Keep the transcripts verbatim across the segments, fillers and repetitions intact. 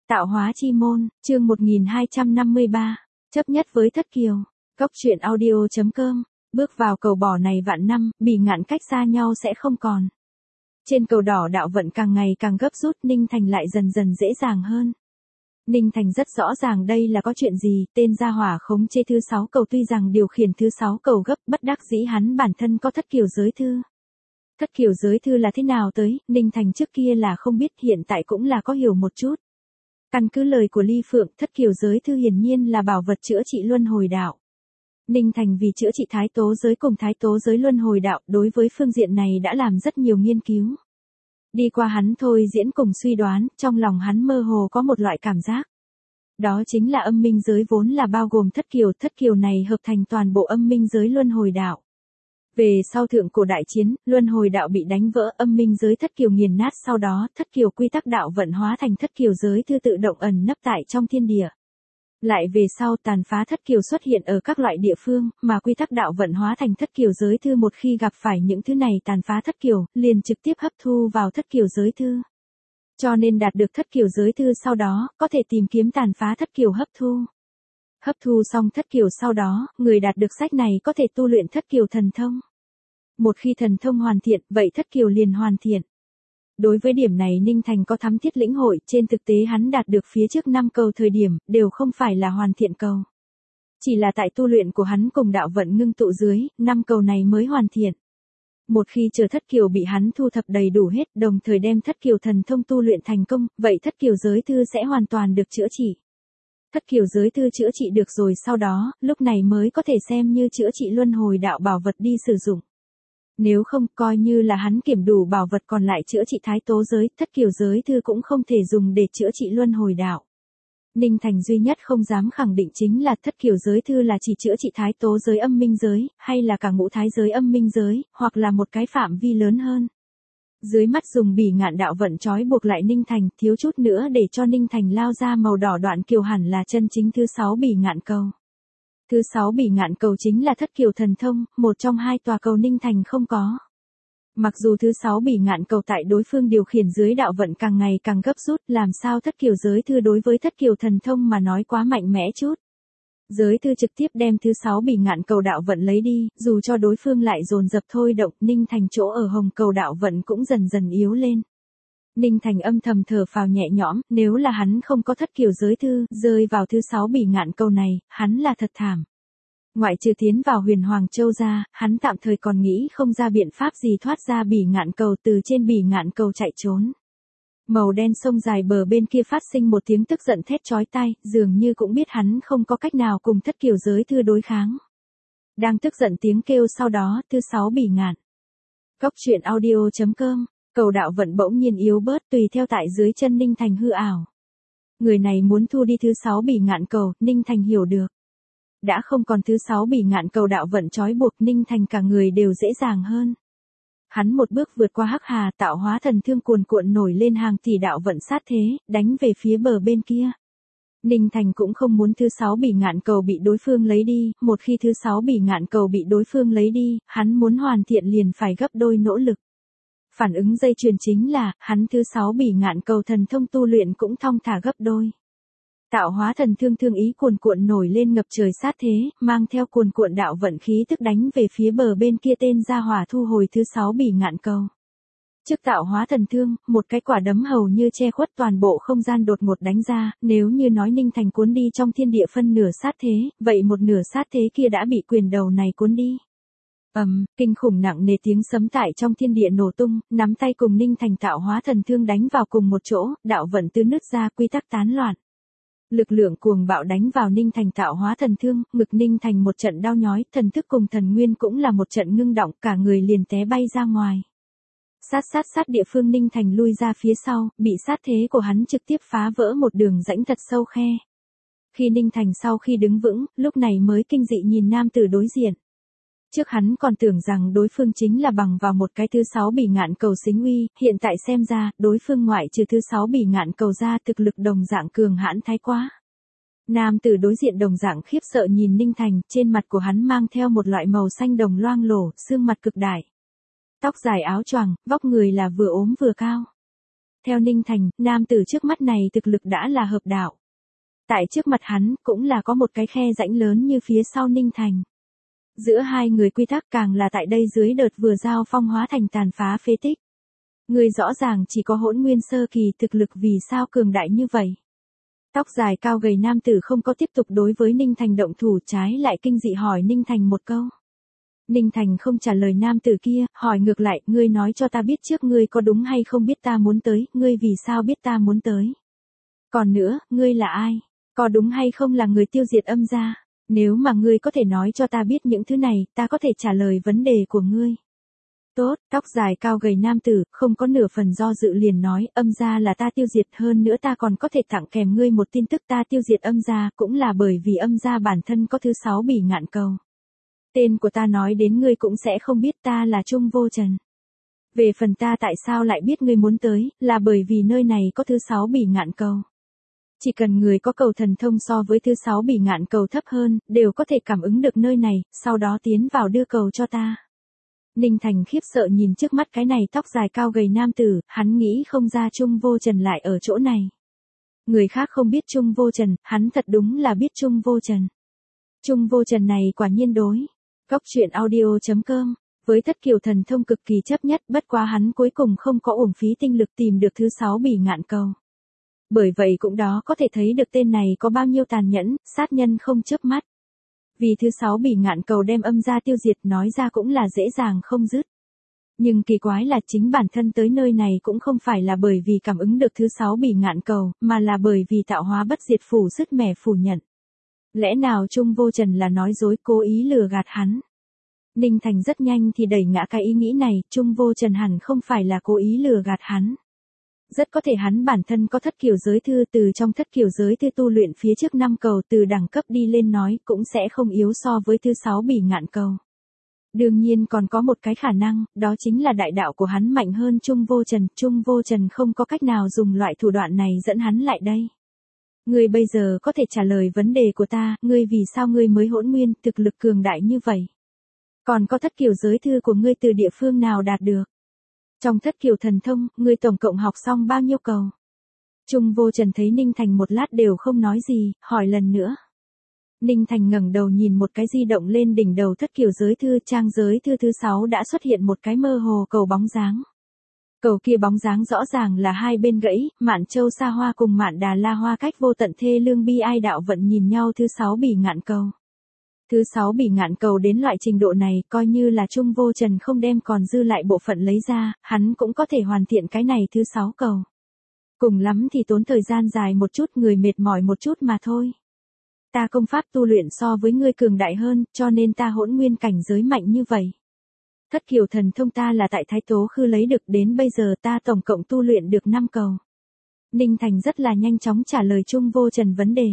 Tạo hóa chi môn, chương một nghìn hai trăm năm mươi ba, chấp nhất với Thất Kiều. Cốc truyện audio chấm com, bước vào cầu bỏ này vạn năm, bỉ ngạn cách xa nhau sẽ không còn. Trên cầu đỏ đạo vận càng ngày càng gấp rút, Ninh Thành lại dần dần dễ dàng hơn. Ninh Thành rất rõ ràng đây là có chuyện gì, tên gia hỏa khống chế thứ sáu cầu tuy rằng điều khiển thứ sáu cầu gấp, bất đắc dĩ hắn bản thân có Thất Kiều giới thư. Thất Kiều giới thư là thế nào tới, Ninh Thành trước kia là không biết, hiện tại cũng là có hiểu một chút. Căn cứ lời của Ly Phượng, Thất Kiều giới thư hiển nhiên là bảo vật chữa trị luân hồi đạo. Ninh Thành vì chữa trị thái tố giới cùng thái tố giới luân hồi đạo, đối với phương diện này đã làm rất nhiều nghiên cứu. Đi qua hắn thôi diễn cùng suy đoán, trong lòng hắn mơ hồ có một loại cảm giác. Đó chính là âm minh giới vốn là bao gồm Thất Kiều, Thất Kiều này hợp thành toàn bộ âm minh giới luân hồi đạo. Về sau thượng cổ đại chiến, luân hồi đạo bị đánh vỡ, âm minh giới Thất Kiều nghiền nát, sau đó Thất Kiều quy tắc đạo vận hóa thành Thất Kiều giới thư tự động ẩn nấp tại trong thiên địa. Lại về sau tàn phá Thất Kiều xuất hiện ở các loại địa phương, mà quy tắc đạo vận hóa thành Thất Kiều giới thư một khi gặp phải những thứ này tàn phá Thất Kiều, liền trực tiếp hấp thu vào Thất Kiều giới thư. Cho nên đạt được Thất Kiều giới thư sau đó, có thể tìm kiếm tàn phá Thất Kiều hấp thu. Hấp thu xong Thất Kiều sau đó, người đạt được sách này có thể tu luyện Thất Kiều thần thông. Một khi thần thông hoàn thiện, vậy Thất Kiều liền hoàn thiện. Đối với điểm này Ninh Thành có thắm thiết lĩnh hội, trên thực tế hắn đạt được phía trước năm cầu thời điểm, đều không phải là hoàn thiện cầu. Chỉ là tại tu luyện của hắn cùng đạo vận ngưng tụ dưới, năm cầu này mới hoàn thiện. Một khi chờ Thất Kiều bị hắn thu thập đầy đủ hết, đồng thời đem Thất Kiều thần thông tu luyện thành công, vậy Thất Kiều giới thư sẽ hoàn toàn được chữa trị. Thất Kiều giới thư chữa trị được rồi sau đó, lúc này mới có thể xem như chữa trị luân hồi đạo bảo vật đi sử dụng. Nếu không, coi như là hắn kiểm đủ bảo vật còn lại chữa trị thái tố giới, Thất Kiều giới thư cũng không thể dùng để chữa trị luân hồi đạo. Ninh Thành duy nhất không dám khẳng định chính là Thất Kiều giới thư là chỉ chữa trị thái tố giới âm minh giới, hay là cả ngũ thái giới âm minh giới, hoặc là một cái phạm vi lớn hơn. Dưới mắt dùng bỉ ngạn đạo vận trói buộc lại Ninh Thành, thiếu chút nữa để cho Ninh Thành lao ra màu đỏ đoạn kiều hẳn là chân chính thứ sáu bỉ ngạn cầu. Thứ sáu bỉ ngạn cầu chính là Thất Kiều thần thông, một trong hai tòa cầu Ninh Thành không có. Mặc dù thứ sáu bỉ ngạn cầu tại đối phương điều khiển dưới đạo vận càng ngày càng gấp rút, làm sao Thất Kiều giới thư đối với Thất Kiều thần thông mà nói quá mạnh mẽ chút. Giới thư trực tiếp đem thứ sáu bỉ ngạn cầu đạo vận lấy đi, dù cho đối phương lại dồn dập thôi động, Ninh Thành chỗ ở hồng cầu đạo vận cũng dần dần yếu lên. Ninh Thành âm thầm thở phào nhẹ nhõm, nếu là hắn không có Thất Kiều giới thư, rơi vào thứ sáu bỉ ngạn cầu này, hắn là thật thảm. Ngoại trừ tiến vào Huyền Hoàng Châu ra, hắn tạm thời còn nghĩ không ra biện pháp gì thoát ra bỉ ngạn cầu, từ trên bỉ ngạn cầu chạy trốn. Màu đen sông dài bờ bên kia phát sinh một tiếng tức giận thét chói tai, dường như cũng biết hắn không có cách nào cùng Thất Kiều giới thư đối kháng. Đang tức giận tiếng kêu sau đó, thứ sáu bỉ ngạn. Cốc truyện audio chấm com, cầu đạo vận bỗng nhiên yếu bớt tùy theo tại dưới chân Ninh Thành hư ảo. Người này muốn thu đi thứ sáu bỉ ngạn cầu, Ninh Thành hiểu được. Đã không còn thứ sáu bỉ ngạn cầu đạo vận trói buộc, Ninh Thành cả người đều dễ dàng hơn. Hắn một bước vượt qua hắc hà, tạo hóa thần thương cuồn cuộn nổi lên hàng tỷ đạo vận sát thế, đánh về phía bờ bên kia. Ninh Thành cũng không muốn thứ sáu bỉ ngạn cầu bị đối phương lấy đi, một khi thứ sáu bỉ ngạn cầu bị đối phương lấy đi, hắn muốn hoàn thiện liền phải gấp đôi nỗ lực. Phản ứng dây chuyền chính là, hắn thứ sáu bỉ ngạn cầu thần thông tu luyện cũng thong thả gấp đôi. Tạo hóa thần thương thương ý cuồn cuộn nổi lên ngập trời sát thế, mang theo cuồn cuộn đạo vận khí tức đánh về phía bờ bên kia tên gia hỏa thu hồi thứ sáu bỉ ngạn cầu. Trước tạo hóa thần thương, một cái quả đấm hầu như che khuất toàn bộ không gian đột ngột đánh ra, nếu như nói Ninh Thành cuốn đi trong thiên địa phân nửa sát thế, vậy một nửa sát thế kia đã bị quyền đầu này cuốn đi. Ầm, um, kinh khủng nặng nề tiếng sấm tại trong thiên địa nổ tung, nắm tay cùng Ninh Thành tạo hóa thần thương đánh vào cùng một chỗ, đạo vận tứ nứt ra, quy tắc tán loạn. Lực lượng cuồng bạo đánh vào Ninh Thành tạo hóa thần thương, ngực Ninh Thành một trận đau nhói, thần thức cùng thần nguyên cũng là một trận ngưng động, cả người liền té bay ra ngoài. Sát sát sát địa phương Ninh Thành lui ra phía sau, bị sát thế của hắn trực tiếp phá vỡ một đường rãnh thật sâu khe. Khi Ninh Thành sau khi đứng vững, lúc này mới kinh dị nhìn nam tử đối diện. Trước hắn còn tưởng rằng đối phương chính là bằng vào một cái thứ sáu bỉ ngạn cầu xính uy, hiện tại xem ra, đối phương ngoại trừ thứ sáu bỉ ngạn cầu ra thực lực đồng dạng cường hãn thái quá. Nam tử đối diện đồng dạng khiếp sợ nhìn Ninh Thành, trên mặt của hắn mang theo một loại màu xanh đồng loang lổ, xương mặt cực đại. Tóc dài áo choàng, vóc người là vừa ốm vừa cao. Theo Ninh Thành, nam tử trước mắt này thực lực đã là hợp đạo. Tại trước mặt hắn, cũng là có một cái khe rãnh lớn như phía sau Ninh Thành. Giữa hai người quy tắc càng là tại đây dưới đợt vừa giao phong hóa thành tàn phá phế tích. Người rõ ràng chỉ có hỗn nguyên sơ kỳ thực lực vì sao cường đại như vậy. Tóc dài cao gầy nam tử không có tiếp tục đối với Ninh Thành động thủ, trái lại kinh dị hỏi Ninh Thành một câu. Ninh Thành không trả lời nam tử kia, hỏi ngược lại, ngươi nói cho ta biết trước ngươi có đúng hay không biết ta muốn tới, ngươi vì sao biết ta muốn tới. Còn nữa, ngươi là ai? Có đúng hay không là người tiêu diệt âm gia? Nếu mà ngươi có thể nói cho ta biết những thứ này, ta có thể trả lời vấn đề của ngươi. Tốt, tóc dài cao gầy nam tử, không có nửa phần do dự liền nói, âm gia là ta tiêu diệt, hơn nữa ta còn có thể tặng kèm ngươi một tin tức, ta tiêu diệt âm gia, cũng là bởi vì âm gia bản thân có thứ sáu bỉ ngạn cầu. Tên của ta nói đến ngươi cũng sẽ không biết, ta là Trung Vô Trần. Về phần ta tại sao lại biết ngươi muốn tới, là bởi vì nơi này có thứ sáu bỉ ngạn cầu. Chỉ cần người có cầu thần thông so với thứ sáu bỉ ngạn cầu thấp hơn, đều có thể cảm ứng được nơi này, sau đó tiến vào đưa cầu cho ta. Ninh Thành khiếp sợ nhìn trước mắt cái này tóc dài cao gầy nam tử, hắn nghĩ không ra Trung Vô Trần lại ở chỗ này. Người khác không biết Trung Vô Trần, hắn thật đúng là biết Trung Vô Trần. Trung Vô Trần này quả nhiên đối. Góc truyện audio chấm com, với thất kiều thần thông cực kỳ chấp nhất, bất quá hắn cuối cùng không có uổng phí tinh lực tìm được thứ sáu bỉ ngạn cầu. Bởi vậy cũng đó có thể thấy được tên này có bao nhiêu tàn nhẫn, sát nhân không chớp mắt. Vì thứ sáu bỉ ngạn cầu đem âm gia tiêu diệt nói ra cũng là dễ dàng không dứt. Nhưng kỳ quái là chính bản thân tới nơi này cũng không phải là bởi vì cảm ứng được thứ sáu bỉ ngạn cầu, mà là bởi vì tạo hóa bất diệt phủ sứt mẻ phủ nhận. Lẽ nào Trung Vô Trần là nói dối cố ý lừa gạt hắn? Ninh Thành rất nhanh thì đẩy ngã cái ý nghĩ này, Trung Vô Trần hẳn không phải là cố ý lừa gạt hắn. Rất có thể hắn bản thân có thất kiều giới thư, từ trong thất kiều giới thư tu luyện phía trước năm cầu từ đẳng cấp đi lên nói cũng sẽ không yếu so với thứ sáu bỉ ngạn cầu. Đương nhiên còn có một cái khả năng, đó chính là đại đạo của hắn mạnh hơn Trung Vô Trần, Trung Vô Trần không có cách nào dùng loại thủ đoạn này dẫn hắn lại đây. Ngươi bây giờ có thể trả lời vấn đề của ta, ngươi vì sao ngươi mới hỗn nguyên, thực lực cường đại như vậy? Còn có thất kiều giới thư của ngươi từ địa phương nào đạt được? Trong thất kiều thần thông, ngươi tổng cộng học xong bao nhiêu cầu? Trung Vô Trần thấy Ninh Thành một lát đều không nói gì, hỏi lần nữa. Ninh Thành ngẩng đầu nhìn một cái di động lên đỉnh đầu thất kiều giới thư, trang giới thư thứ sáu đã xuất hiện một cái mơ hồ cầu bóng dáng. Cầu kia bóng dáng rõ ràng là hai bên gãy, Mạn Châu Sa Hoa cùng Mạn Đà La Hoa cách vô tận thê lương bi ai đạo vận nhìn nhau thứ sáu bỉ ngạn cầu. Thứ sáu bỉ ngạn cầu đến loại trình độ này, coi như là Trung Vô Trần không đem còn dư lại bộ phận lấy ra, hắn cũng có thể hoàn thiện cái này thứ sáu cầu. Cùng lắm thì tốn thời gian dài một chút, người mệt mỏi một chút mà thôi. Ta công pháp tu luyện so với ngươi cường đại hơn, cho nên ta hỗn nguyên cảnh giới mạnh như vậy. Thất kiều thần thông ta là tại Thái Tố Khư lấy được, đến bây giờ ta tổng cộng tu luyện được năm cầu. Ninh Thành rất là nhanh chóng trả lời Trung Vô Trần vấn đề.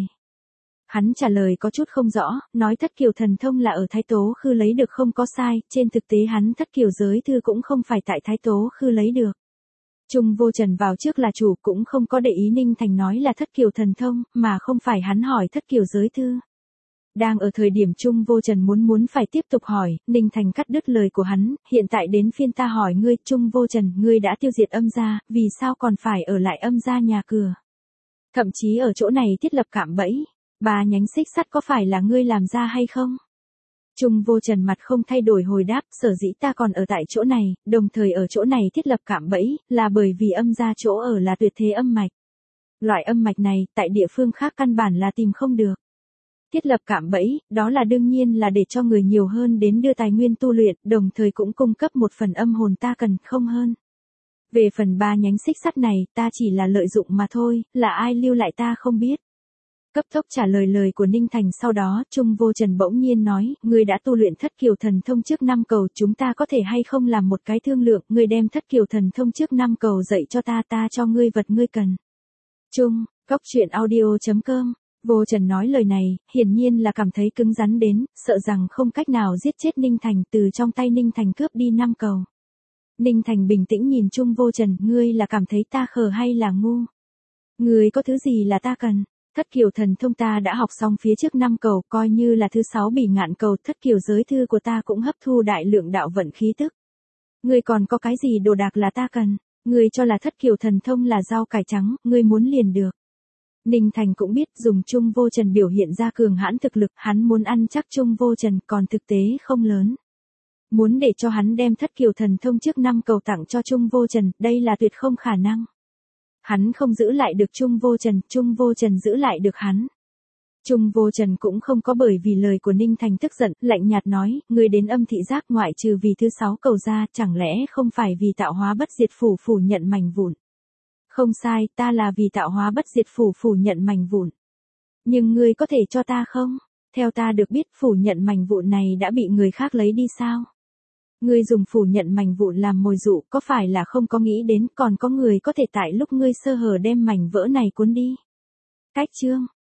Hắn trả lời có chút không rõ, nói thất kiều thần thông là ở Thái Tố Khư lấy được không có sai, trên thực tế hắn thất kiều giới thư cũng không phải tại Thái Tố Khư lấy được. Trung Vô Trần vào trước là chủ, cũng không có để ý Ninh Thành nói là thất kiều thần thông, mà không phải hắn hỏi thất kiều giới thư. Đang ở thời điểm Trung Vô Trần muốn muốn phải tiếp tục hỏi, Ninh Thành cắt đứt lời của hắn, hiện tại đến phiên ta hỏi ngươi, Trung Vô Trần, ngươi đã tiêu diệt âm gia, vì sao còn phải ở lại âm gia nhà cửa? Thậm chí ở chỗ này thiết lập cạm bẫy, ba nhánh xích sắt có phải là ngươi làm ra hay không? Trung Vô Trần mặt không thay đổi hồi đáp, sở dĩ ta còn ở tại chỗ này, đồng thời ở chỗ này thiết lập cạm bẫy, là bởi vì âm gia chỗ ở là tuyệt thế âm mạch. Loại âm mạch này, tại địa phương khác căn bản là tìm không được. Thiết lập cạm bẫy, đó là đương nhiên là để cho người nhiều hơn đến đưa tài nguyên tu luyện, đồng thời cũng cung cấp một phần âm hồn ta cần không hơn. Về phần ba nhánh xích sắt này, ta chỉ là lợi dụng mà thôi, là ai lưu lại ta không biết. Cấp tốc trả lời lời của Ninh Thành, sau đó, Trung Vô Trần bỗng nhiên nói, ngươi đã tu luyện thất kiều thần thông trước năm cầu, chúng ta có thể hay không làm một cái thương lượng, ngươi đem thất kiều thần thông trước năm cầu dạy cho ta, ta cho ngươi vật ngươi cần. Trung, góc truyện audio chấm com. Vô Trần nói lời này, hiển nhiên là cảm thấy cứng rắn đến, sợ rằng không cách nào giết chết Ninh Thành, từ trong tay Ninh Thành cướp đi năm cầu. Ninh Thành bình tĩnh nhìn Trung Vô Trần, ngươi là cảm thấy ta khờ hay là ngu? Ngươi có thứ gì là ta cần? Thất kiều thần thông ta đã học xong phía trước năm cầu, coi như là thứ sáu bỉ ngạn cầu, thất kiều giới thư của ta cũng hấp thu đại lượng đạo vận khí tức. Ngươi còn có cái gì đồ đạc là ta cần? Ngươi cho là thất kiều thần thông là rau cải trắng, ngươi muốn liền được. Ninh Thành cũng biết dùng Trung Vô Trần biểu hiện ra cường hãn thực lực, hắn muốn ăn chắc Trung Vô Trần còn thực tế không lớn. Muốn để cho hắn đem thất kiều thần thông trước năm cầu tặng cho Trung Vô Trần, đây là tuyệt không khả năng. Hắn không giữ lại được Trung Vô Trần, Trung Vô Trần giữ lại được hắn. Trung Vô Trần cũng không có bởi vì lời của Ninh Thành tức giận, lạnh nhạt nói, ngươi đến âm thị giác ngoại trừ vì thứ sáu cầu ra, chẳng lẽ không phải vì tạo hóa bất diệt phủ phủ nhận mảnh vụn. Không sai, ta là vì tạo hóa bất diệt phủ phủ nhận mảnh vụn. Nhưng ngươi có thể cho ta không? Theo ta được biết phủ nhận mảnh vụn này đã bị người khác lấy đi sao? Ngươi dùng phủ nhận mảnh vụn làm mồi dụ, có phải là không có nghĩ đến còn có người có thể tại lúc ngươi sơ hở đem mảnh vỡ này cuốn đi? Cách chương